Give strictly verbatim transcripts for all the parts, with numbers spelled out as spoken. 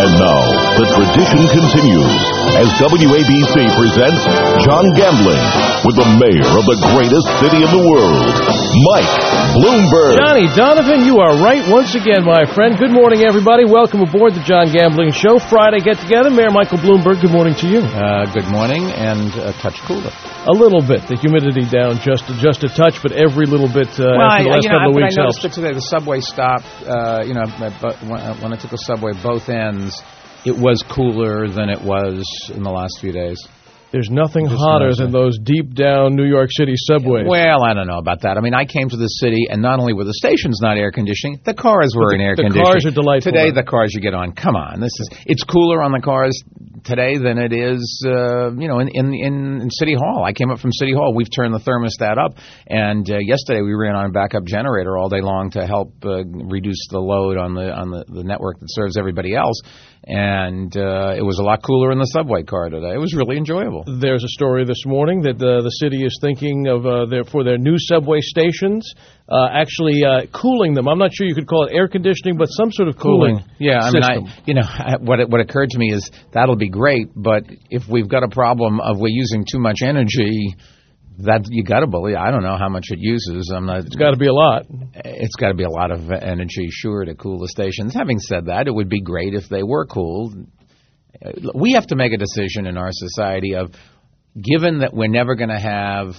And now, the tradition continues as W A B C presents John Gambling with the mayor of the greatest city in the world, Mike Bloomberg. Johnny Donovan, you are right once again, my friend. Good morning, everybody. Welcome aboard the John Gambling Show. Friday get-together. Mayor Michael Bloomberg, good morning to you. Uh, good morning, and a touch cooler. A little bit. The humidity down just, just a touch, but every little bit uh, well, after the last I, you know, couple of I, weeks I noticed helps. it today. The subway stop, uh, you know, when I took the subway both ends, it was cooler than it was in the last few days. There's nothing hotter than those deep down New York City subways. Well, I don't know about that. I mean, I came to the city, and not only were the stations not air conditioning, the cars were the, in air the conditioning. The cars are delightful. Today, the cars you get on, come on, this is it's cooler on the cars today than it is, uh, you know, in, in in City Hall. I came up from City Hall. We've turned the thermostat up, and uh, yesterday we ran on a backup generator all day long to help uh, reduce the load on the on the, the network that serves everybody else. And uh, it was a lot cooler in the subway car today. It was really enjoyable. There's a story this morning that uh, the city is thinking of uh, their, for their new subway stations, uh, actually uh, cooling them. I'm not sure you could call it air conditioning, but some sort of cooling. cooling. Yeah, I system. mean, I, you know, I, what what occurred to me is that'll be great, but if we've got a problem of we're using too much energy, that you got to believe. I don't know how much it uses. I'm not. It's got to be a lot. It's got to be a lot of energy, sure, to cool the stations. Having said that, it would be great if they were cooled. We have to make a decision in our society of, given that we're never going to have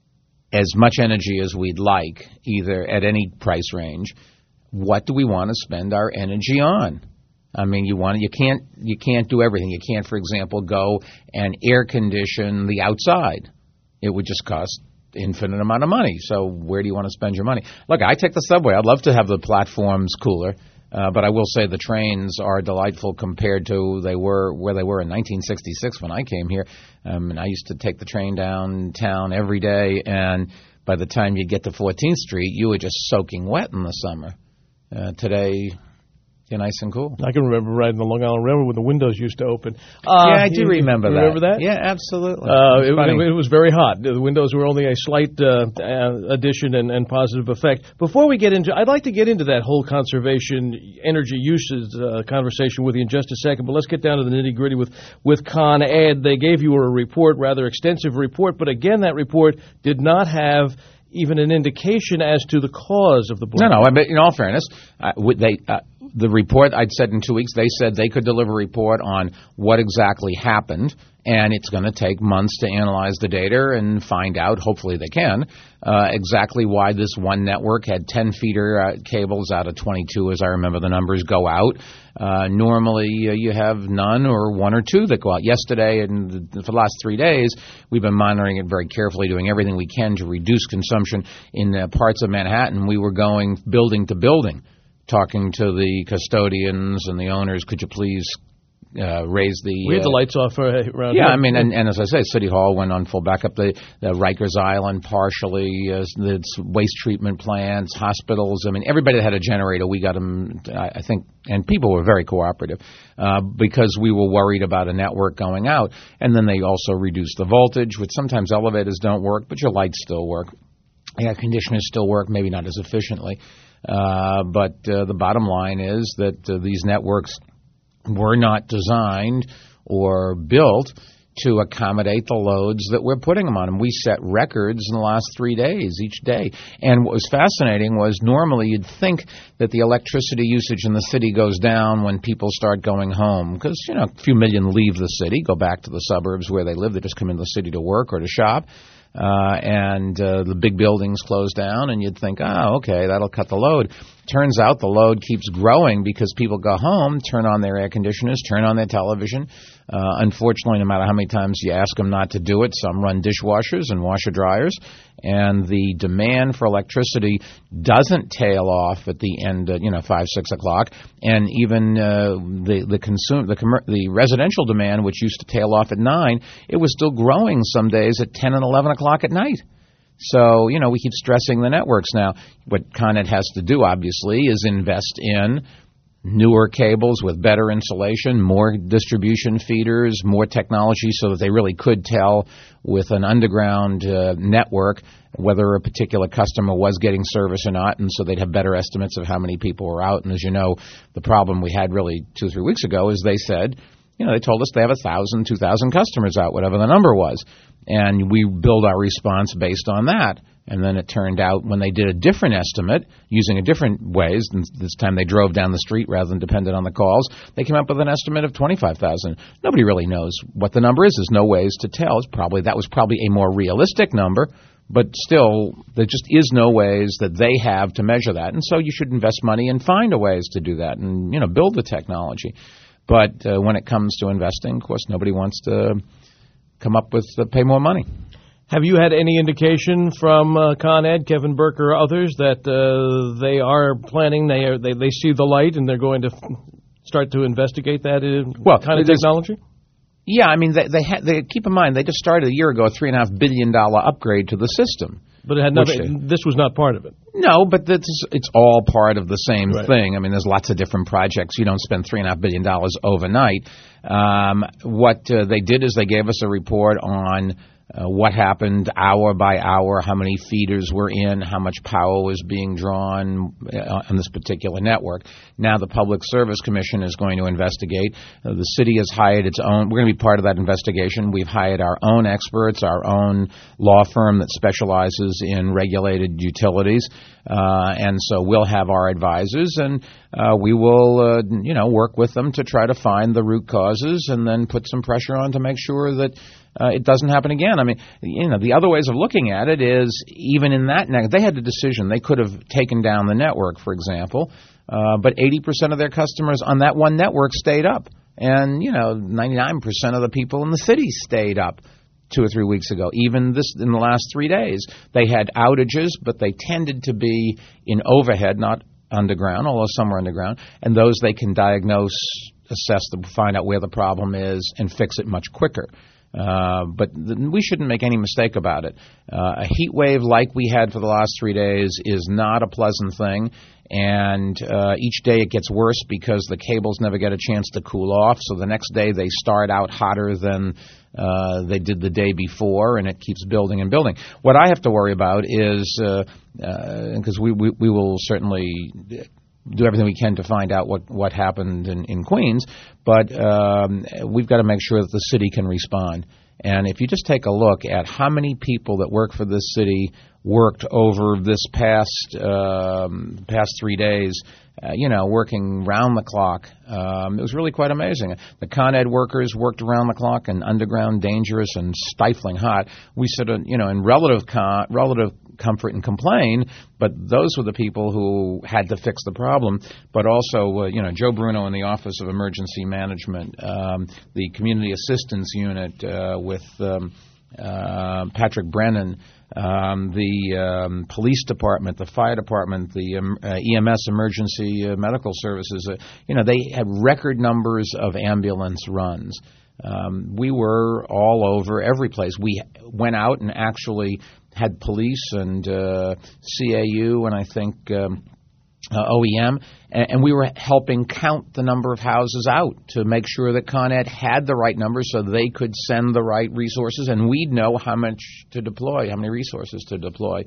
as much energy as we'd like, either at any price range, what do we want to spend our energy on? I mean, you want you can't you can't do everything. You can't, for example, go and air condition the outside. It would just cost infinite amount of money. So where do you want to spend your money? Look, I take the subway. I'd love to have the platforms cooler, uh, but I will say the trains are delightful compared to they were where they were in nineteen sixty-six when I came here. Um, and I used to take the train downtown every day, and by the time you get to fourteenth Street, you were just soaking wet in the summer. Uh, today, you're nice and cool. I can remember riding the Long Island Railroad when the windows used to open. Uh, yeah, I do remember that. Remember that? Yeah, absolutely. Uh, it, it, it was very hot. The windows were only a slight uh, addition and, and positive effect. Before we get into, I'd like to get into that whole conservation energy uses uh, conversation with you in just a second. But let's get down to the nitty gritty with with Con Ed. They gave you a report, rather extensive report, but again, that report did not have even an indication as to the cause of the blowback. No, no. I mean, in all fairness, uh, they uh, the report I'd said in two weeks. They said they could deliver a report on what exactly happened, and it's going to take months to analyze the data and find out. Hopefully, they can uh, exactly why this one network had ten feeder uh, cables out of twenty-two, as I remember the numbers, go out. Uh, normally, uh, you have none or one or two that go out. Yesterday and the, for the last three days, we've been monitoring it very carefully, doing everything we can to reduce consumption in uh, parts of Manhattan. We were going building to building, talking to the custodians and the owners. Could you please uh, raise the... We had the uh, lights off uh, around Yeah, here. I mean, and, and as I say, City Hall went on full backup. The, the Rikers Island partially, uh, the waste treatment plants, hospitals. I mean, everybody that had a generator, we got them, I think, and people were very cooperative uh, because we were worried about a network going out. And then they also reduced the voltage, which sometimes elevators don't work, but your lights still work. Air conditioners still work, maybe not as efficiently. Uh, but uh, the bottom line is that uh, these networks were not designed or built to accommodate the loads that we're putting them on. And we set records in the last three days, each day. And what was fascinating was normally you'd think that the electricity usage in the city goes down when people start going home because, you know, a few million leave the city, go back to the suburbs where they live. They just come into the city to work or to shop. Uh, and uh, the big buildings close down, and you'd think, oh, okay, that'll cut the load. Turns out the load keeps growing because people go home, turn on their air conditioners, turn on their television. Uh, unfortunately, no matter how many times you ask them not to do it, some run dishwashers and washer dryers, and the demand for electricity doesn't tail off at the end, uh, you know, five, six o'clock, and even uh, the the consume the commer- the residential demand, which used to tail off at nine, it was still growing some days at ten and eleven o'clock at night. So, you know, we keep stressing the networks now. What Con Ed has to do, obviously, is invest in newer cables with better insulation, more distribution feeders, more technology so that they really could tell with an underground uh, network whether a particular customer was getting service or not, and so they'd have better estimates of how many people were out. And as you know, the problem we had really two or three weeks ago is they said, you know, they told us they have one thousand, two thousand customers out, whatever the number was. And we build our response based on that. And then it turned out when they did a different estimate, using a different ways, and this time they drove down the street rather than depended on the calls, they came up with an estimate of twenty-five thousand. Nobody really knows what the number is. There's no ways to tell. It's probably that was probably a more realistic number, but still there just is no ways that they have to measure that. And so you should invest money and find a ways to do that and, you know, build the technology. But uh, when it comes to investing, of course, nobody wants to come up with uh, pay more money. Have you had any indication from uh, Con Ed, Kevin Burke, or others that uh, they are planning, they are they, they see the light, and they're going to f- start to investigate that uh, well, kind of technology? Yeah, I mean, they they, ha- they keep in mind they just started a year ago a three and a half billion dollar upgrade to the system. But it had nothing. This was not part of it. No, but this, it's all part of the same right. thing. I mean, there's lots of different projects. You don't spend three and a half billion dollars overnight. Um, what uh, they did is they gave us a report on Uh, what happened hour by hour, how many feeders were in, how much power was being drawn uh, on this particular network. Now the Public Service Commission is going to investigate. Uh, the city has hired its own. We're going to be part of that investigation. We've hired our own experts, our own law firm that specializes in regulated utilities. Uh, and so we'll have our advisors, and uh, we will, uh, you know, work with them to try to find the root causes and then put some pressure on to make sure that uh, it doesn't happen again. I mean, you know, the other ways of looking at it is even in that net, they had a decision. They could have taken down the network, for example, uh, but eighty percent of their customers on that one network stayed up. And, you know, ninety-nine percent of the people in the city stayed up two or three weeks ago. Even this in the last three days, they had outages, but they tended to be in overhead, not underground, although some are underground. And those they can diagnose, assess, to find out where the problem is, and fix it much quicker. Uh, but th- we shouldn't make any mistake about it. Uh, a heat wave like we had for the last three days is not a pleasant thing. And uh, each day it gets worse because the cables never get a chance to cool off. So the next day they start out hotter than uh, they did the day before, and it keeps building and building. What I have to worry about is, because uh, uh, we, we, we will certainly do everything we can to find out what, what happened in, in Queens, but um, we've got to make sure that the city can respond. And if you just take a look at how many people that work for this city worked over this past um, past three days, uh, you know, working round the clock, um, it was really quite amazing. The Con Ed workers worked around the clock in underground, dangerous and stifling hot. We sort of, you know, in relative con- relative comfort and complain, but those were the people who had to fix the problem. But also, uh, you know, Joe Bruno in the Office of Emergency Management, um, the Community Assistance Unit uh, with um, uh, Patrick Brennan, um, the um, Police Department, the Fire Department, the um, uh, E M S Emergency uh, Medical Services, uh, you know, they had record numbers of ambulance runs. Um, we were all over every place. We went out and actually had police and uh, C A U and I think um, uh, O E M, and, and we were helping count the number of houses out to make sure that Con Ed had the right numbers so they could send the right resources, and we'd know how much to deploy, how many resources to deploy.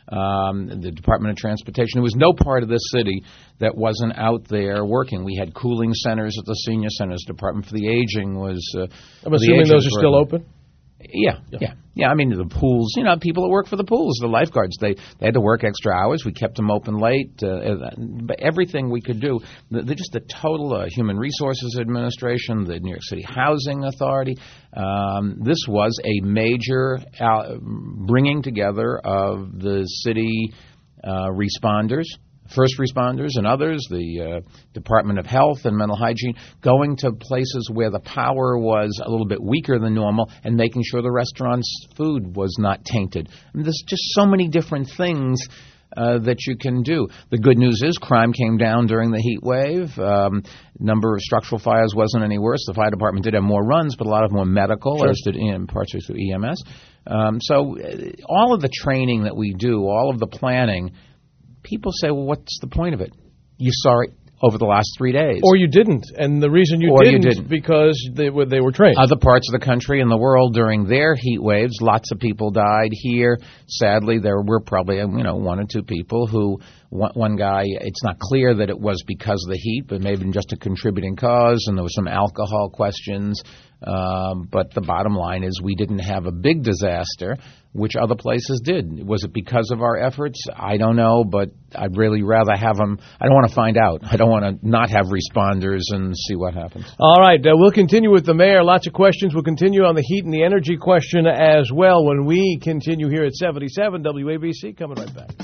Um, the Department of Transportation, there was no part of this city that wasn't out there working. We had cooling centers at the senior centers. Department for the Aging was. Uh, I'm assuming those are still open? Yeah, yeah, yeah, yeah. I mean, the pools, you know, people that work for the pools, the lifeguards, they, they had to work extra hours. We kept them open late. Uh, but everything we could do, they're just the total uh, Human Resources Administration, the New York City Housing Authority. Um, this was a major uh, bringing together of the city uh, responders, first responders and others, the uh, Department of Health and Mental Hygiene, going to places where the power was a little bit weaker than normal and making sure the restaurant's food was not tainted. I mean, there's just so many different things uh, that you can do. The good news is crime came down during the heat wave. Um, number of structural fires wasn't any worse. The fire department did have more runs, but a lot of them were medical, sure. as did in parts through E M S. Um, so uh, all of the training that we do, all of the planning, people say, well, what's the point of it? You saw it over the last three days. Or you didn't, and the reason you, or didn't, you didn't because they were, they were trained. Other parts of the country and the world during their heat waves, lots of people died. Here, sadly, there were probably you know one or two people who, one, one guy, it's not clear that it was because of the heat, but maybe just a contributing cause, and there was some alcohol questions. Um, but the bottom line is we didn't have a big disaster, which other places did. Was it because of our efforts? I don't know, but I'd really rather have them. I don't want to find out. I don't want to not have responders and see what happens. All right. Uh, we'll continue with the mayor. Lots of questions. We'll continue on the heat and the energy question as well when we continue here at seventy-seven W A B C. Coming right back.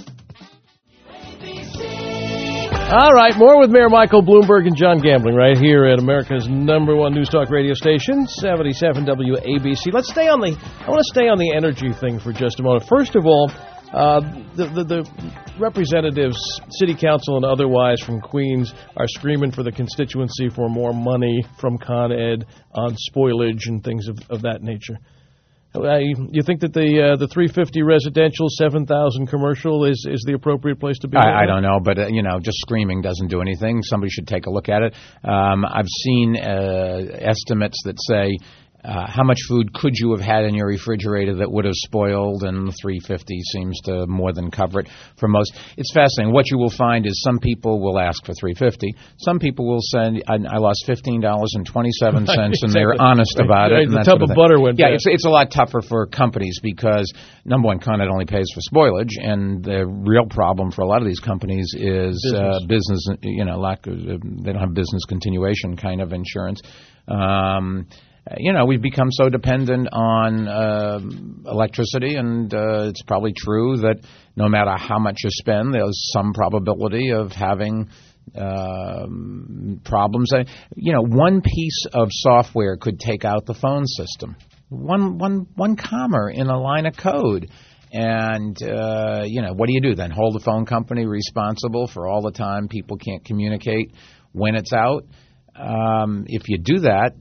All right, more with Mayor Michael Bloomberg and John Gambling right here at America's number one news talk radio station, seventy-seven W A B C. Let's stay on the, I want to stay on the energy thing for just a moment. First of all, uh, the, the, the representatives, city council and otherwise from Queens are screaming for the constituency for more money from Con Ed on spoilage and things of, of that nature. Uh, you think that the uh, the three fifty residential, seven thousand commercial is, is the appropriate place to be? I, I don't know, but uh, you know, just screaming doesn't do anything. Somebody should take a look at it. Um, I've seen uh, estimates that say uh, how much food could you have had in your refrigerator that would have spoiled, and three fifty seems to more than cover it for most. It's fascinating. What you will find is some people will ask for three fifty. Some people will say, I, I lost fifteen dollars and twenty-seven cents, and they're honest about right, it. And the that tub sort of of butter went Yeah, bad. it's, it's a lot tougher for companies because, number one, Con Ed only pays for spoilage, and the real problem for a lot of these companies is business, uh, business you know, lack of, uh, they don't have business continuation kind of insurance. Um You know, we've become so dependent on uh, electricity, and uh, it's probably true that no matter how much you spend, there's some probability of having um, problems. Uh, you know, one piece of software could take out the phone system. One, one, one comma in a line of code. And, uh, you know, what do you do then? Hold the phone company responsible for all the time people can't communicate when it's out? Um, if you do that,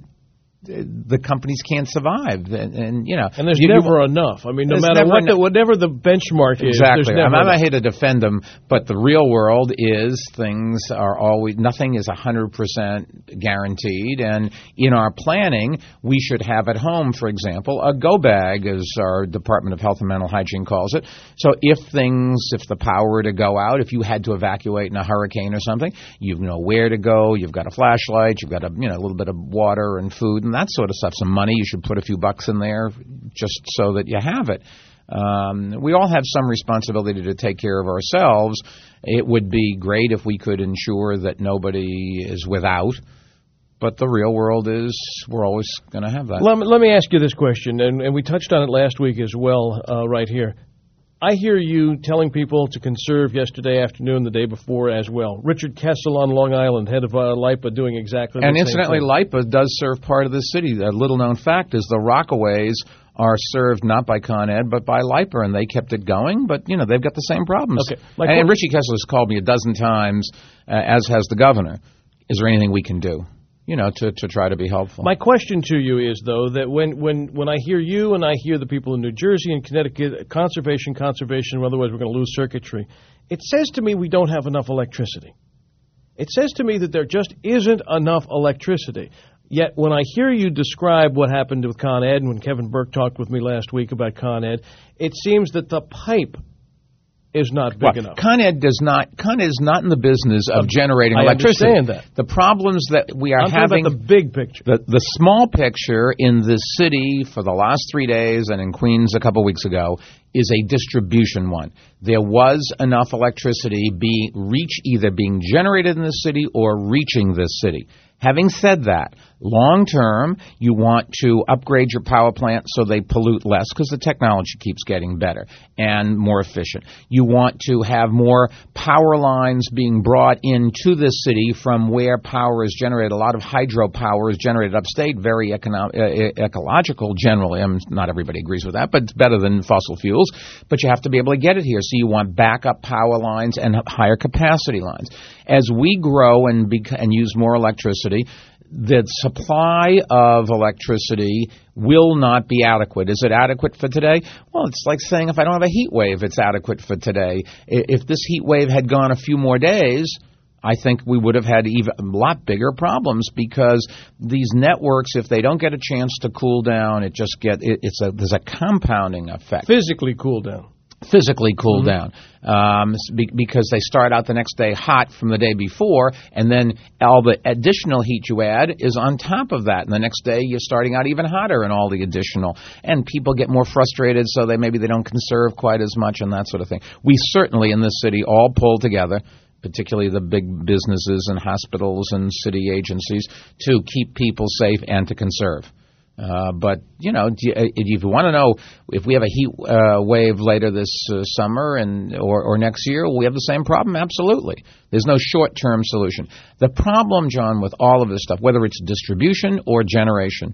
the companies can't survive, and, and you know, and there's you, never you, enough. I mean, no matter what, the, whatever the benchmark is, exactly. There's never I'm not enough. here to defend them, but the real world is things are always nothing is a hundred percent guaranteed, and in our planning, we should have at home, for example, a go bag, as our Department of Health and Mental Hygiene calls it. So if things, if the power were to go out, if you had to evacuate in a hurricane or something, you know where to go. You've got a flashlight. You've got a you know a little bit of water and food. And that sort of stuff, some money. You should put a few bucks in there just so that you have it. Um, we all have some responsibility to take care of ourselves. It would be great if we could ensure that nobody is without, but the real world is we're always going to have that. Let me, let me ask you this question, and, and we touched on it last week as well uh, right here. I hear you telling people to conserve yesterday afternoon, the day before as well. Richard Kessel on Long Island, head of uh, LIPA, doing exactly the and same incidentally, thing. LIPA does serve part of the city. A little-known fact is the Rockaways are served not by Con Ed, but by LIPA, and they kept it going. But, you know, they've got the same problems. Okay. And, and Richie Kessel has called me a dozen times, uh, as has the governor. Is there anything we can do? You know, to, to try to be helpful. My question to you is, though, that when, when, when I hear you and I hear the people in New Jersey and Connecticut, conservation, conservation, otherwise we're going to lose circuitry, it says to me we don't have enough electricity. It says to me that there just isn't enough electricity. Yet when I hear you describe what happened with Con Ed, and when Kevin Burke talked with me last week about Con Ed, it seems that the pipe is not big well, enough. Con Ed does not. Con Ed is not in the business of generating I electricity. understand that. The problems that we are I'm having. talking about the big picture. The the small picture in this city for the last three days and in Queens a couple weeks ago is a distribution one. There was enough electricity being reach either being generated in the city or reaching this city. Having said that, long term, you want to upgrade your power plant so they pollute less because the technology keeps getting better and more efficient. You want to have more power lines being brought into this city from where power is generated. A lot of hydropower is generated upstate, very econo- uh, ecological generally. I mean, not everybody agrees with that, but it's better than fossil fuels. But you have to be able to get it here. So you want backup power lines and higher capacity lines. As we grow and, bec- and use more electricity, the supply of electricity will not be adequate. Is it adequate for today? Well, it's like saying if I don't have a heat wave, it's adequate for today. If this heat wave had gone a few more days, I think we would have had even a lot bigger problems because these networks, if they don't get a chance to cool down, it just get it, it's a there's a compounding effect. Physically cool down. Physically cool mm-hmm. down um, because they start out the next day hot from the day before, and then all the additional heat you add is on top of that. And the next day you're starting out even hotter and all the additional. And people get more frustrated, so they maybe they don't conserve quite as much and that sort of thing. We certainly in this city all pull together, particularly the big businesses and hospitals and city agencies, to keep people safe and to conserve. Uh, but, you know, if you want to know if we have a heat uh, wave later this uh, summer and or, or next year, will we have the same problem? Absolutely. There's no short-term solution. The problem, John, with all of this stuff, whether it's distribution or generation,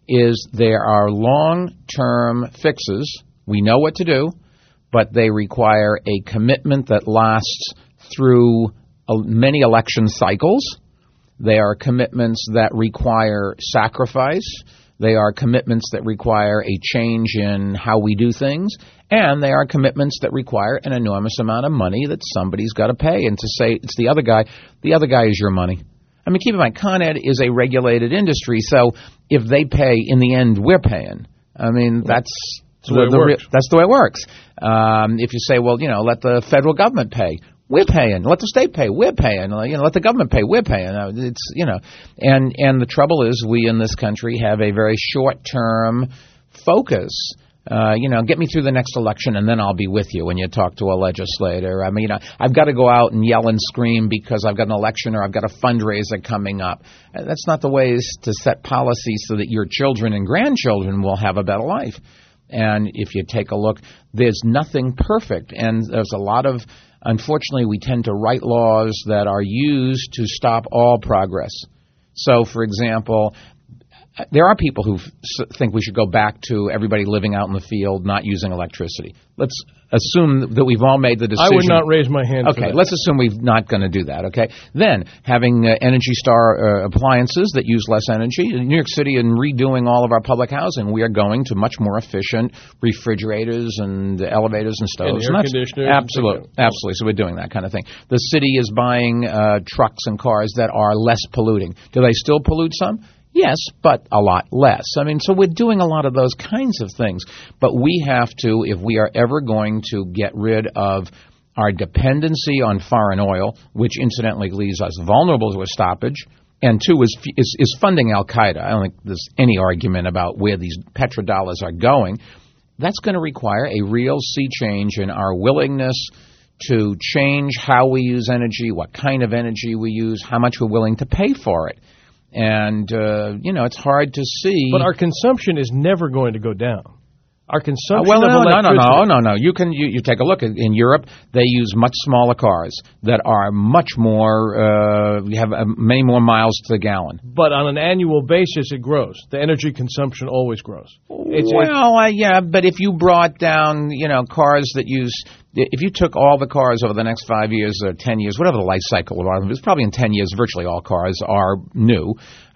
is there are long-term fixes. We know what to do, but they require a commitment that lasts through many election cycles. They are commitments that require sacrifice. They are commitments that require a change in how we do things, and they are commitments that require an enormous amount of money that somebody's got to pay. And to say it's the other guy, the other guy is your money. I mean, keep in mind, Con Ed is a regulated industry, so if they pay, in the end, we're paying. I mean, that's that's the, the way it the, works. That's the way it works. Um, if you say, well, you know, let the federal government pay. We're paying. Let the state pay. We're paying. You know, let the government pay. We're paying. It's you know, and and the trouble is, we in this country have a very short-term focus. Uh, you know, get me through the next election, and then I'll be with you when you talk to a legislator. I mean, you know, I've got to go out and yell and scream because I've got an election or I've got a fundraiser coming up. That's not the ways to set policy so that your children and grandchildren will have a better life. And if you take a look, there's nothing perfect, and there's a lot of unfortunately, we tend to write laws that are used to stop all progress. So, for example, there are people who think we should go back to everybody living out in the field, not using electricity. Let's assume that we've all made the decision. I would not raise my hand okay, for that. Let's assume we're not going to do that, okay? Then, having uh, Energy Star uh, appliances that use less energy. In New York City, and redoing all of our public housing, we are going to much more efficient refrigerators and elevators and stoves. And air and conditioners. Absolutely, absolutely. So we're doing that kind of thing. The city is buying uh, trucks and cars that are less polluting. Do they still pollute some? Yes, but a lot less. I mean, so we're doing a lot of those kinds of things. But we have to, if we are ever going to get rid of our dependency on foreign oil, which incidentally leaves us vulnerable to a stoppage, and two is, is, is funding Al-Qaeda. I don't think there's any argument about where these petrodollars are going. That's going to require a real sea change in our willingness to change how we use energy, what kind of energy we use, how much we're willing to pay for it. And, uh, you know, it's hard to see. But our consumption is never going to go down. Our consumption uh, well, of no, electricity. no, no, no, no, no. You can you, you take a look at, in Europe. They use much smaller cars that are much more. Uh, you have uh, many more miles to the gallon. But on an annual basis, it grows. The energy consumption always grows. It's, well, uh, yeah, but if you brought down, you know, cars that use. If you took all the cars over the next five years or ten years, whatever the life cycle of them, it's probably in ten years, virtually all cars are new,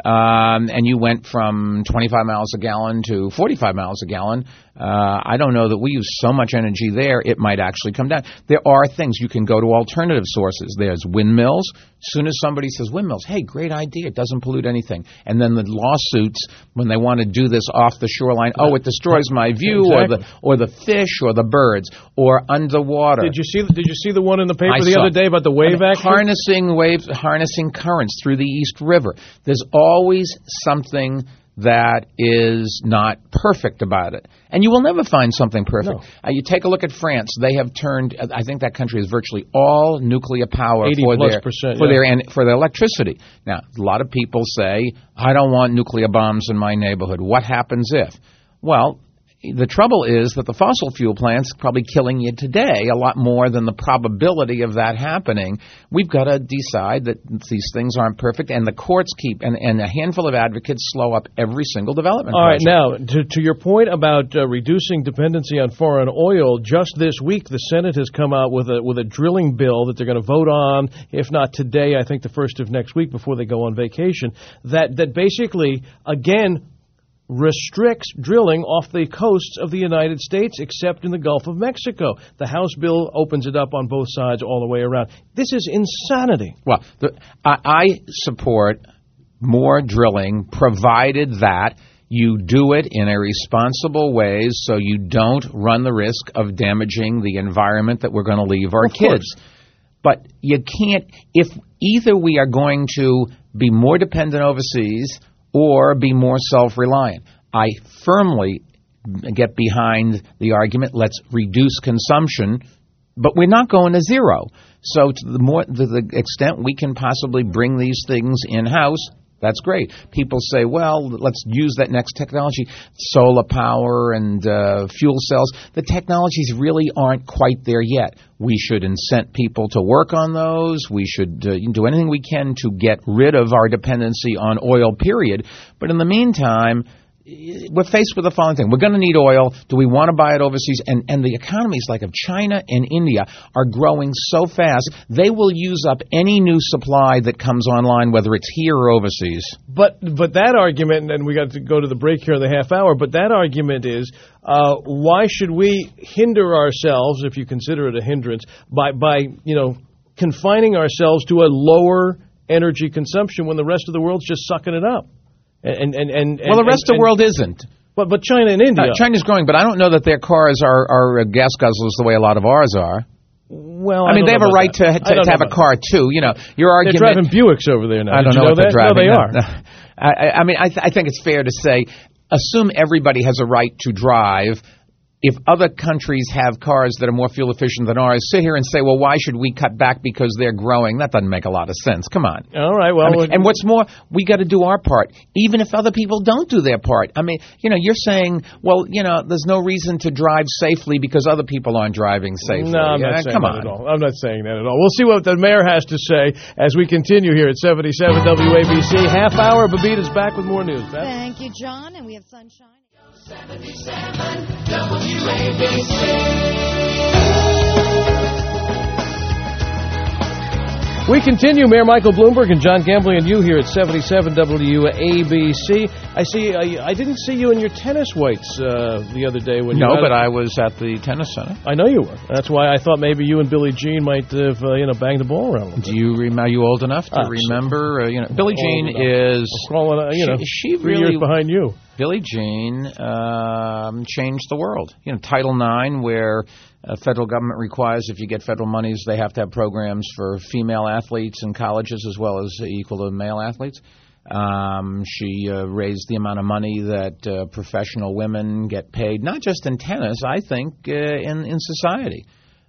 um, and you went from twenty-five miles a gallon to forty-five miles a gallon, uh, I don't know that we use so much energy there, it might actually come down. There are things. You can go to alternative sources. There's windmills. As soon as somebody says windmills, hey, great idea, it doesn't pollute anything. And then the lawsuits, when they want to do this off the shoreline, oh, it destroys my view, exactly. or the or the fish, or the birds, or underwater. Did you see? Did you see the one in the paper I the saw. other day about the wave I mean, action? Harnessing waves, harnessing currents through the East River. There's always something that is not perfect about it. And you will never find something perfect. No. Uh, you take a look at France. They have turned, I think that country is virtually all nuclear power for their, percent, for, yeah. their, and for their electricity. Now, a lot of people say, I don't want nuclear bombs in my neighborhood. What happens if? Well, the trouble is that the fossil fuel plant's probably killing you today a lot more than the probability of that happening. We've got to decide that these things aren't perfect, and the courts keep, and, and a handful of advocates slow up every single development All project. right, now, to, to your point about uh, reducing dependency on foreign oil, just this week the Senate has come out with a with a drilling bill that they're going to vote on, if not today, I think the first of next week before they go on vacation, that, that basically, again, restricts drilling off the coasts of the United States, except in the Gulf of Mexico. The House bill opens it up on both sides all the way around. This is insanity. Well, the, I, I support more drilling, provided that you do it in a responsible way so you don't run the risk of damaging the environment that we're going to leave our Of kids. course. But you can't, if either we are going to be more dependent overseas or be more self-reliant. I firmly get behind the argument, let's reduce consumption, but we're not going to zero. So to the more to the extent we can possibly bring these things in-house, that's great. People say, well, let's use that next technology, solar power and uh, fuel cells. The technologies really aren't quite there yet. We should incent people to work on those. We should uh, do anything we can to get rid of our dependency on oil, period. But in the meantime, we're faced with the following thing. We're going to need oil. Do we want to buy it overseas? And and the economies like of China and India are growing so fast, they will use up any new supply that comes online, whether it's here or overseas. But but that argument, and we got to go to the break here in the half hour, but that argument is, uh, why should we hinder ourselves, if you consider it a hindrance, by, by you know, confining ourselves to a lower energy consumption when the rest of the world's just sucking it up? And, and, and, well, the rest and, of the world isn't. But but China and India. Uh, China's growing, but I don't know that their cars are, are gas guzzlers the way a lot of ours are. Well, I, I mean, they have a right to, to, to have a car, that. too. You know, your argument. They're driving Buicks over there now. I don't Did know, you know what that? they're driving. No, they no, are. No. I, I mean, I, th- I think it's fair to say, assume everybody has a right to drive. If other countries have cars that are more fuel efficient than ours, sit here and say, well, why should we cut back because they're growing? That doesn't make a lot of sense. Come on. All right. Well, I mean, and what's more, we got to do our part, even if other people don't do their part. I mean, you know, you're saying, well, you know, there's no reason to drive safely because other people aren't driving safely. No, I'm yeah, not saying come that on. at all. I'm not saying that at all. We'll see what the mayor has to say as we continue here at seventy-seven W A B C. Half hour. Babita's back with more news. Beth? Thank you, John. And we have sunshine. seventy-seven W A B C. We continue. Mayor Michael Bloomberg and John Gambling and you here at seventy-seven W A B C. I see. I, I didn't see you in your tennis whites uh, the other day when you. No, but a, I was at the tennis center. I know you were. That's why I thought maybe you and Billie Jean might have uh, you know banged the ball around a little bit. Do you rem- are you old enough to Ah, remember? Uh, you know, Billie Jean is crawling. Uh, you know, she, she three really years behind you. Billie Jean um, changed the world. You know, Title nine, where uh, federal government requires if you get federal monies, they have to have programs for female athletes in colleges as well as equal to male athletes. Um, she uh, raised the amount of money that uh, professional women get paid, not just in tennis, I think, uh, in, in society.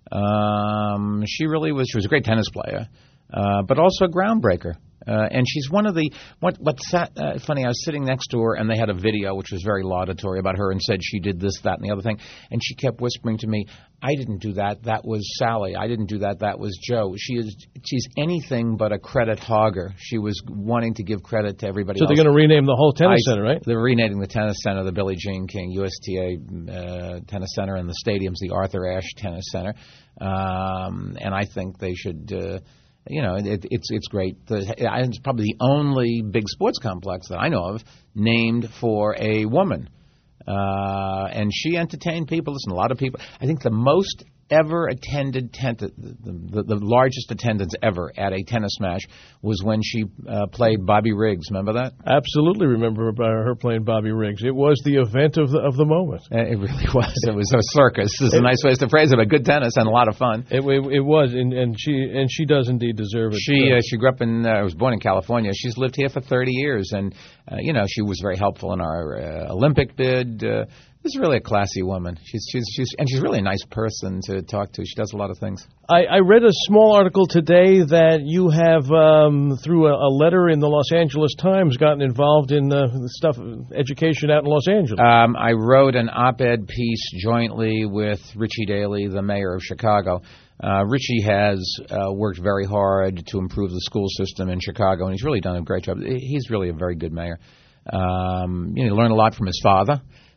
Um, she really was, she was a great tennis player, uh, but also a groundbreaker. Uh, and she's one of the what what's that uh, funny? I was sitting next to her, and they had a video which was very laudatory about her, and said she did this, that, and the other thing. And she kept whispering to me, "I didn't do that. That was Sally. I didn't do that. That was Joe." She is she's anything but a credit hogger. She was wanting to give credit to everybody So else. they're going to rename the whole tennis I, center, right? They're renaming the tennis center the Billie Jean King U S T A uh, Tennis Center, and the stadium's the Arthur Ashe Tennis Center. Um, and I think they should. Uh, You know, it, it's it's great. The, it's probably the only big sports complex that I know of named for a woman. Uh, and she entertained people. Listen, a lot of people. I think the most ever attended, tent, the, the, the largest attendance ever at a tennis match was when she uh, played Bobby Riggs. Remember that? Absolutely remember about her playing Bobby Riggs. It was the event of the of the moment. It really was. It was a circus. This is a nice way to phrase it, but good tennis and a lot of fun. It, it, it was, and, and she and she does indeed deserve it. She uh, she grew up in, uh, was born in California. She's lived here for thirty years, and uh, you know, she was very helpful in our uh, Olympic bid. Uh, This is really a classy woman. She's she's she's and she's really a nice person to talk to. She does a lot of things. I, I read a small article today that you have, um, through a, a letter in the Los Angeles Times, gotten involved in uh, the stuff, education out in Los Angeles. Um, I wrote an op-ed piece jointly with Richie Daley, the mayor of Chicago. Uh, Richie has uh, worked very hard to improve the school system in Chicago, and he's really done a great job. He's really a very good mayor. Um, you know, he learned a lot from his father.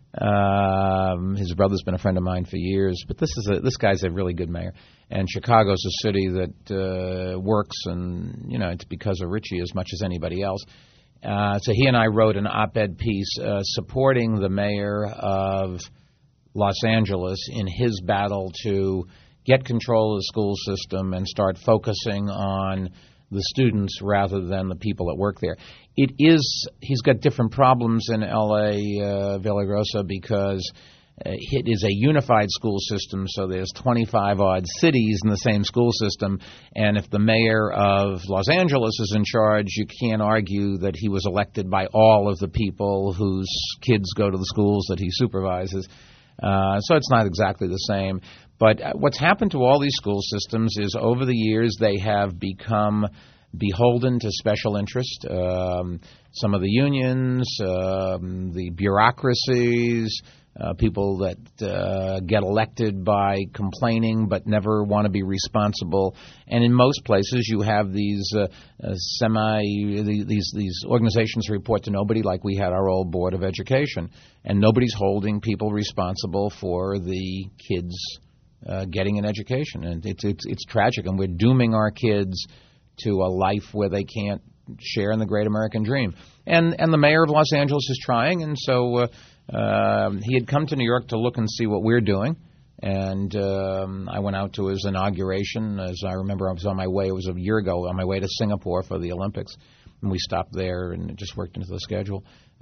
Um, his brother's been a friend of mine for years, but this is a, this guy's a really good mayor. And Chicago's a city that uh, works, and you know, it's because of Richie as much as anybody else. Uh, so he and I wrote an op-ed piece uh, supporting the mayor of Los Angeles in his battle to get control of the school system and start focusing on the students rather than the people that work there. It is he's got different problems in L A, uh, Villagrosa, because uh, it is a unified school system, so there's twenty-five odd cities in the same school system, and if the mayor of Los Angeles is in charge, you can't argue that he was elected by all of the people whose kids go to the schools that he supervises. Uh, so it's not exactly the same. But what's happened to all these school systems is over the years they have become beholden to special interest. Um, some of the unions, um, the bureaucracies, uh, people that uh, get elected by complaining but never want to be responsible. And in most places you have these uh, uh, semi these these organizations report to nobody, like we had our old Board of Education, and nobody's holding people responsible for the kids uh, getting an education. And it's it's it's tragic, and we're dooming our kids to a life where they can't share in the great American dream. And and the mayor of Los Angeles is trying, and so uh, uh, he had come to New York to look and see what we're doing. And um, I went out to his inauguration. As I remember, I was on my way, it was a year ago, on my way to Singapore for the Olympics. And we stopped there and it just worked into the schedule.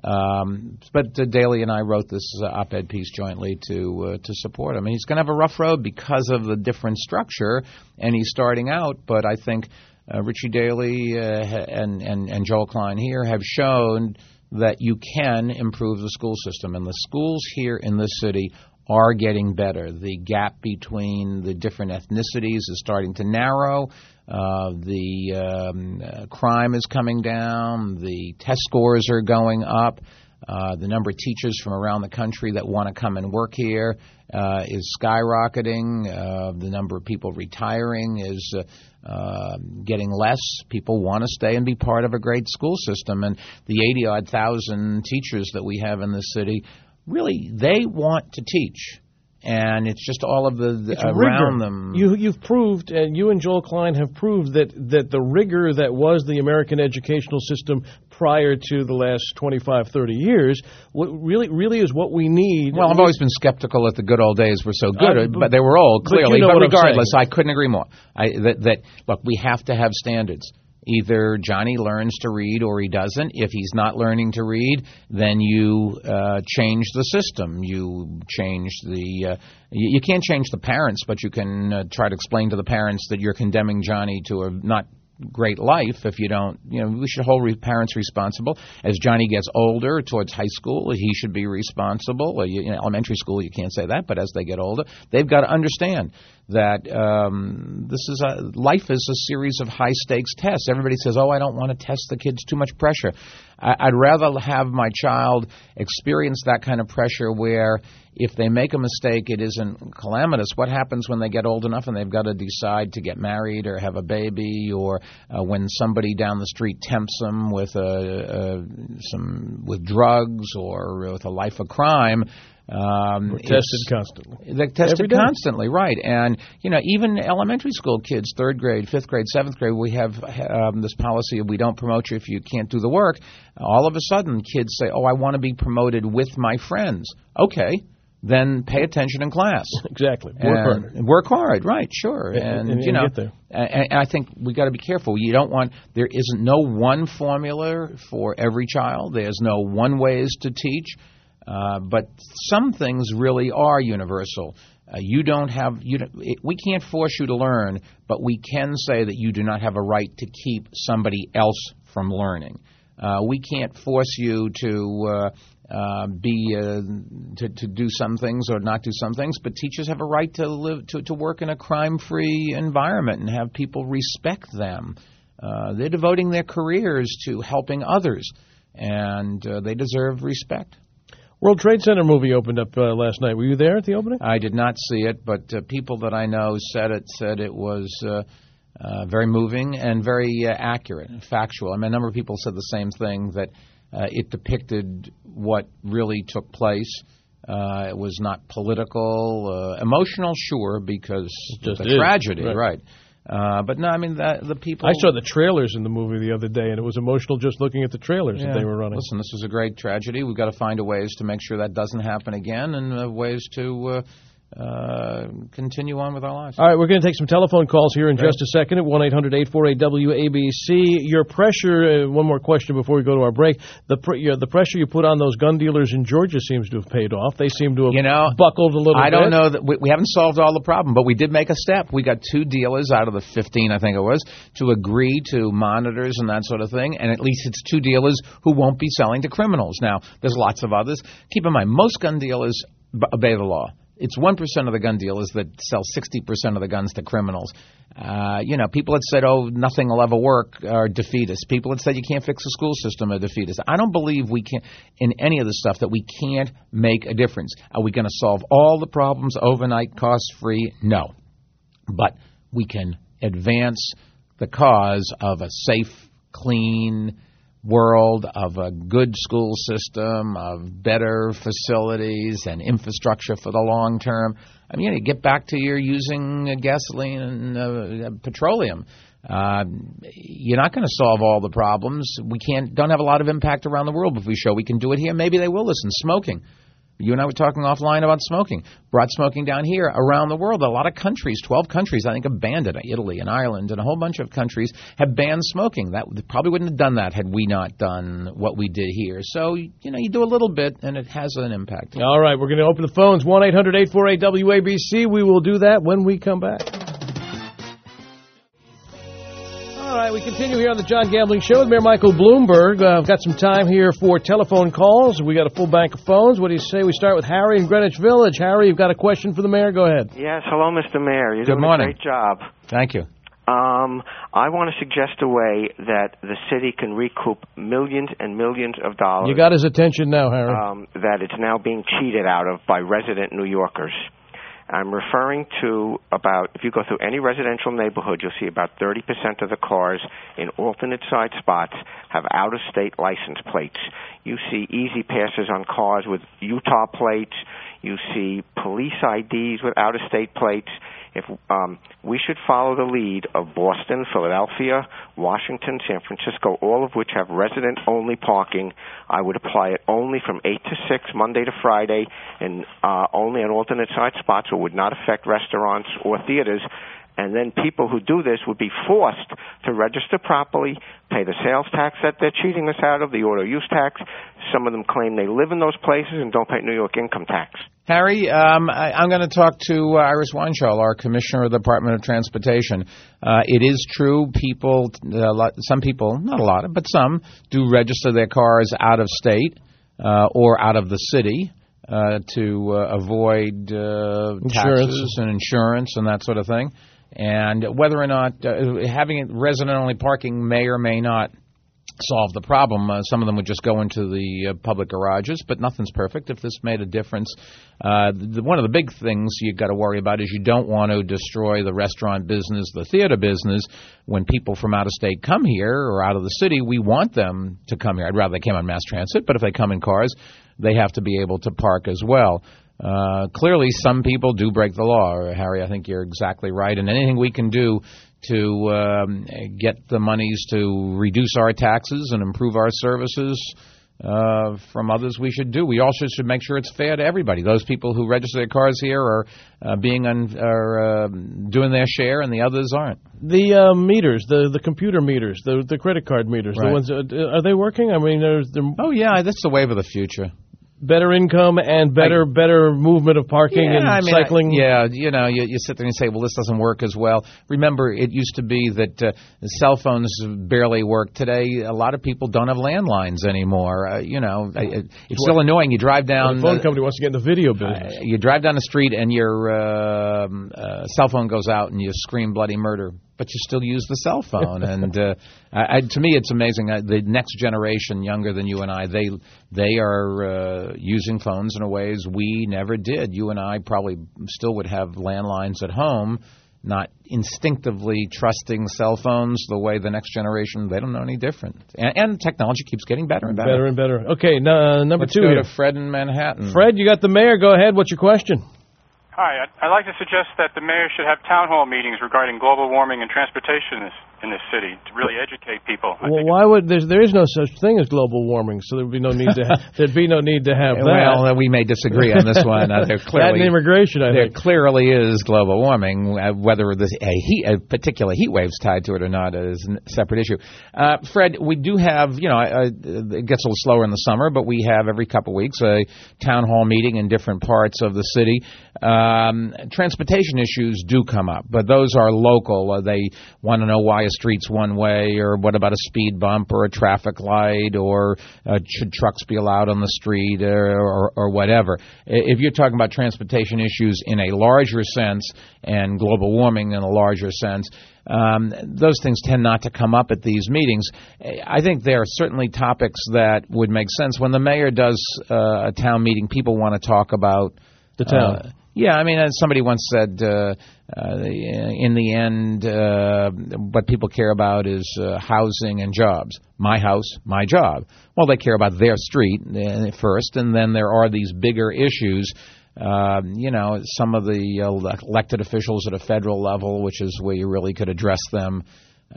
Um, but uh, Daley and I wrote this uh, op-ed piece jointly to uh, to support him. I mean, he's going to have a rough road because of the different structure, and he's starting out, but I think Uh, Richie Daley uh, and, and, and Joel Klein here have shown that you can improve the school system. And the schools here in this city are getting better. The gap between the different ethnicities is starting to narrow. Uh, the um, uh, crime is coming down. The test scores are going up. Uh, the number of teachers from around the country that want to come and work here uh, is skyrocketing. Uh, the number of people retiring is uh, uh, getting less. People want to stay and be part of a great school system. And the eighty-odd thousand teachers that we have in this city, really, they want to teach. And it's just all of the, the around rigor. them. You, you've proved, and you and Joel Klein have proved that, that the rigor that was the American educational system prior to the last twenty-five, thirty years what really really is what we need. Well, I've always been skeptical that the good old days were so good, uh, but, but they were old, clearly. But, you know but regardless, I couldn't agree more. I, that, that Look, we have to have standards. Either Johnny learns to read or he doesn't. If he's not learning to read, then you uh, change the system. You change the uh, – you, you can't change the parents, but you can uh, try to explain to the parents that you're condemning Johnny to a not – great life if you don't, you know, we should hold re- parents responsible. As Johnny gets older towards high school, he should be responsible. You, you know, elementary school, you can't say that, but as they get older, they've got to understand that um, this is a, life is a series of high-stakes tests. Everybody says, oh, I don't want to test the kids, too much pressure. I, I'd rather have my child experience that kind of pressure where if they make a mistake, it isn't calamitous. What happens when they get old enough and they've got to decide to get married or have a baby, or uh, when somebody down the street tempts them with a, a, some with drugs or with a life of crime? Um, We're tested constantly. They're tested constantly, right. And, you know, even elementary school kids, third grade, fifth grade, seventh grade, we have um, this policy of we don't promote you if you can't do the work. All of a sudden, kids say, oh, I want to be promoted with my friends. Okay. Then pay attention in class. Exactly. Work and hard. Work hard, right, sure. And, and, and you know, get there. And, and I think we got to be careful. You don't want, there isn't no one formula for every child. There's no one ways to teach. Uh, but some things really are universal. Uh, you don't have, you don't, it, we can't force you to learn, but we can say that you do not have a right to keep somebody else from learning. Uh, we can't force you to uh, uh, be uh, to, to do some things or not do some things, but teachers have a right to live to, to work in a crime-free environment and have people respect them. Uh, they're devoting their careers to helping others, and uh, they deserve respect. World Trade Center movie opened up uh, last night. Were you there at the opening? I did not see it, but uh, people that I know said it said it was uh, uh, very moving and very uh, accurate and factual. I mean, a number of people said the same thing, that uh, it depicted what really took place. Uh, it was not political, uh, emotional, sure, because it it's a tragedy, right? right. Uh, but no, I mean, the, the people... I saw the trailers in the movie the other day, and it was emotional just looking at the trailers yeah. that they were running. Listen, this is a great tragedy. We've got to find a ways to make sure that doesn't happen again, and uh, ways to... Uh, Uh, continue on with our lives. All right, we're going to take some telephone calls here in Great. just a second at one eight hundred eight four eight W A B C. Your pressure, uh, one more question before we go to our break. The pr- you know, the pressure you put on those gun dealers in Georgia seems to have paid off. They seem to have you know, buckled a little I bit. I don't know. that we, we haven't solved all the problem, but we did make a step. We got two dealers out of the fifteen, I think it was, to agree to monitors and that sort of thing, and at least it's two dealers who won't be selling to criminals. Now, there's lots of others. Keep in mind, most gun dealers b- obey the law. It's one percent of the gun dealers that sell sixty percent of the guns to criminals. Uh, you know, people that said, oh, nothing will ever work are defeatists. People that said you can't fix the school system are defeatists. I don't believe we can, in any of the stuff, that we can't make a difference. Are we going to solve all the problems overnight, cost-free? No. But we can advance the cause of a safe, clean world, of a good school system, of better facilities and infrastructure for the long term. I mean, you know, get back to your using gasoline and uh, petroleum. Uh, you're not going to solve all the problems. We can't don't have a lot of impact around the world, but if we show we can do it here, maybe they will listen. Smoking. You and I were talking offline about smoking. Brought smoking down here around the world. A lot of countries, twelve countries, I think, have banned it. Italy and Ireland and a whole bunch of countries have banned smoking. That probably wouldn't have done that had we not done what we did here. So, you know, you do a little bit, and it has an impact. All right, we're going to open the phones, one eight hundred eight four eight W A B C. We will do that when we come back. All right, we continue here on the John Gambling Show with Mayor Michael Bloomberg. Uh, I've got some time here for telephone calls. We got a full bank of phones. What do you say we start with Harry in Greenwich Village? Harry, you've got a question for the mayor. Go ahead. Yes, hello, Mister Mayor. You're Good doing morning. a great job. Thank you. Um, I want to suggest a way that the city can recoup millions and millions of dollars. You got his attention now, Harry. Um, that it's now being cheated out of by resident New Yorkers. I'm referring to about, if you go through any residential neighborhood, you'll see about thirty percent of the cars in alternate side spots have out-of-state license plates. You see easy passes on cars with Utah plates. You see police I Ds with out-of-state plates. If um, we should follow the lead of Boston, Philadelphia, Washington, San Francisco, all of which have resident-only parking, I would apply it only from eight to six, Monday to Friday, and uh, only on alternate side spots, or would not affect restaurants or theaters. And then people who do this would be forced to register properly, pay the sales tax that they're cheating us out of, the auto use tax. Some of them claim they live in those places and don't pay New York income tax. Harry, um, I, I'm going to talk to uh, Iris Weinschall, our Commissioner of the Department of Transportation. Uh, it is true, people, uh, some people, not a lot, but some, do register their cars out of state uh, or out of the city uh, to uh, avoid uh, taxes and insurance and that sort of thing. And whether or not uh, having resident-only parking may or may not solve the problem. Uh, some of them would just go into the uh, public garages, but nothing's perfect. If this made a difference, uh, the, one of the big things you've got to worry about is you don't want to destroy the restaurant business, the theater business. When people from out of state come here or out of the city, we want them to come here. I'd rather they came on mass transit, but if they come in cars, they have to be able to park as well. Uh, clearly, some people do break the law, Harry. I think you're exactly right. And anything we can do to um, get the monies to reduce our taxes and improve our services uh, from others, we should do. We also should make sure it's fair to everybody. Those people who register their cars here are uh, being un- are uh, doing their share, and the others aren't. The uh, meters, the the computer meters, the the credit card meters, right. the ones uh, are they working? I mean, there's oh yeah, that's the wave of the future. Better income and better I, better movement of parking yeah, and I mean, cycling. I, yeah, you know, you, you sit there and say, well, this doesn't work as well. Remember, it used to be that uh, cell phones barely work. Today, a lot of people don't have landlines anymore. Uh, you know, I, it's well, still annoying. You drive down. Well, the phone uh, company wants to get in the video business. Uh, you drive down the street and your uh, uh, cell phone goes out and you scream bloody murder. But you still use the cell phone, and uh, I, to me, it's amazing. Uh, the next generation, younger than you and I, they they are uh, using phones in ways we never did. You and I probably still would have landlines at home, not instinctively trusting cell phones the way the next generation. They don't know any different, and, and technology keeps getting better and better, better and better. Okay, uh, number Let's two go here. to Fred in Manhattan. Fred, you got the mayor. Go ahead. What's your question? Hi, I'd, I'd like to suggest that the mayor should have town hall meetings regarding global warming and transportation in this, in this city to really educate people. I well, why would there's, there is no such thing as global warming, so there'd be no need to ha- there'd be no need to have that. Well, we may disagree on this one. Uh, there clearly that and immigration, I there think. clearly is global warming. Uh, whether the, a, heat, a particular heat wave's tied to it or not is a separate issue. Uh, Fred, we do have, you know, uh, it gets a little slower in the summer, but we have every couple of weeks a town hall meeting in different parts of the city. Um, transportation issues do come up, but those are local. Uh, they want to know why a street's one way, or what about a speed bump or a traffic light, or uh, should trucks be allowed on the street, or, or, or whatever. If you're talking about transportation issues in a larger sense and global warming in a larger sense, Um, those things tend not to come up at these meetings. I think there are certainly topics that would make sense. When the mayor does uh, a town meeting, people want to talk about the town. Uh, yeah, I mean, as somebody once said, uh, uh, in the end, uh, what people care about is uh, housing and jobs. My house, my job. Well, they care about their street uh, first, and then there are these bigger issues. Uh, you know, some of the uh, elected officials at a federal level, which is where you really could address them,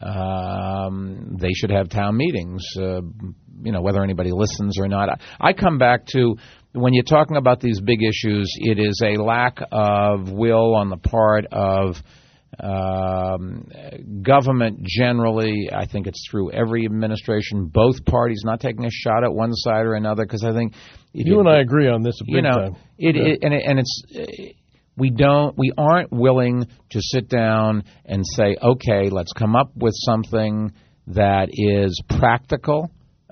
um, they should have town meetings, uh, you know, whether anybody listens or not. I, I come back to, when you're talking about these big issues, it is a lack of will on the part of um, government generally. I think it's through every administration, both parties not taking a shot at one side or another, because I think you, you and I agree on this a big you know, time. It, yeah. it, and, it, and it's we don't we aren't willing to sit down and say, okay, let's come up with something that is practical,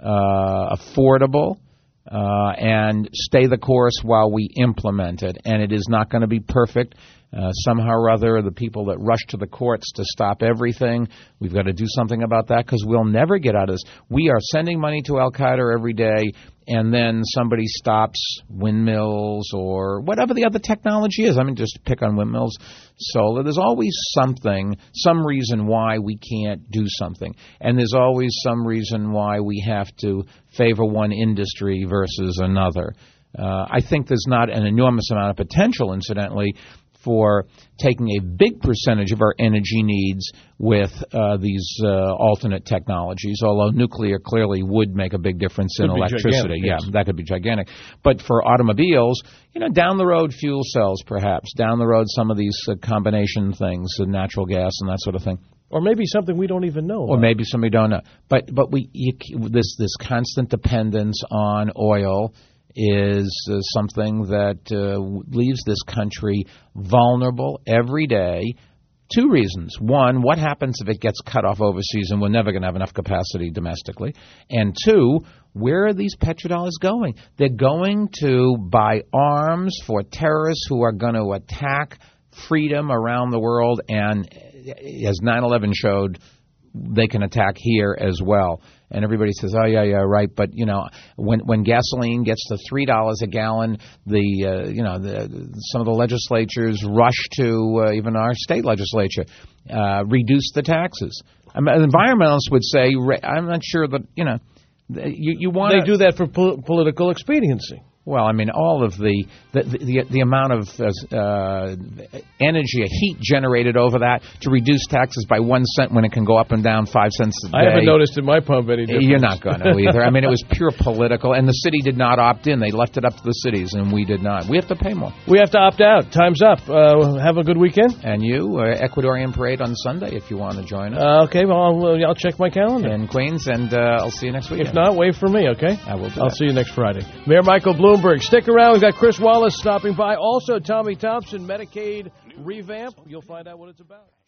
uh, affordable, uh, and stay the course while we implement it. And it is not going to be perfect. Uh, somehow or other, the people that rush to the courts to stop everything, we've got to do something about that, because we'll never get out of this. We are sending money to Al-Qaeda every day, and then somebody stops windmills or whatever the other technology is. I mean, just pick on windmills, solar. There's always something, some reason why we can't do something. And there's always some reason why we have to favor one industry versus another. Uh, I think there's not an enormous amount of potential, incidentally, for taking a big percentage of our energy needs with uh, these uh, alternate technologies, although nuclear clearly would make a big difference in electricity. Yeah, that could be gigantic. But for automobiles, you know, down the road, fuel cells perhaps. Down the road, some of these uh, combination things, uh, natural gas and that sort of thing. Or maybe something we don't even know about. Or maybe something we don't know. But, but we you, this this constant dependence on oil is uh, something that uh, leaves this country vulnerable every day. Two reasons. One, what happens if it gets cut off overseas and we're never going to have enough capacity domestically? And two, where are these petrodollars going? They're going to buy arms for terrorists who are going to attack freedom around the world, and as nine eleven showed, they can attack here as well. And everybody says, oh, yeah, yeah, right. But, you know, when when gasoline gets to three dollars a gallon, the, uh, you know, the, some of the legislatures rush to, uh, even our state legislature, uh, reduce the taxes. I mean, environmentalists would say, I'm not sure that, you know, you, you want They do that for pol- political expediency. Well, I mean, all of the the the, the amount of uh, energy, heat generated over that to reduce taxes by one cent when it can go up and down five cents a day. I haven't noticed in my pump any difference. You're not going to either. I mean, it was pure political, and the city did not opt in. They left it up to the cities, and we did not. We have to pay more. We have to opt out. Time's up. Uh, have a good weekend. And you, uh, Ecuadorian Parade on Sunday, if you want to join us. Uh, okay, well, I'll, I'll check my calendar. In Queens, and uh, I'll see you next week. If not, wait for me, okay? I will do I'll that. see you next Friday. Mayor Michael Bloomberg, stick around. We've got Chris Wallace stopping by. Also, Tommy Thompson, Medicaid revamp. You'll find out what it's about.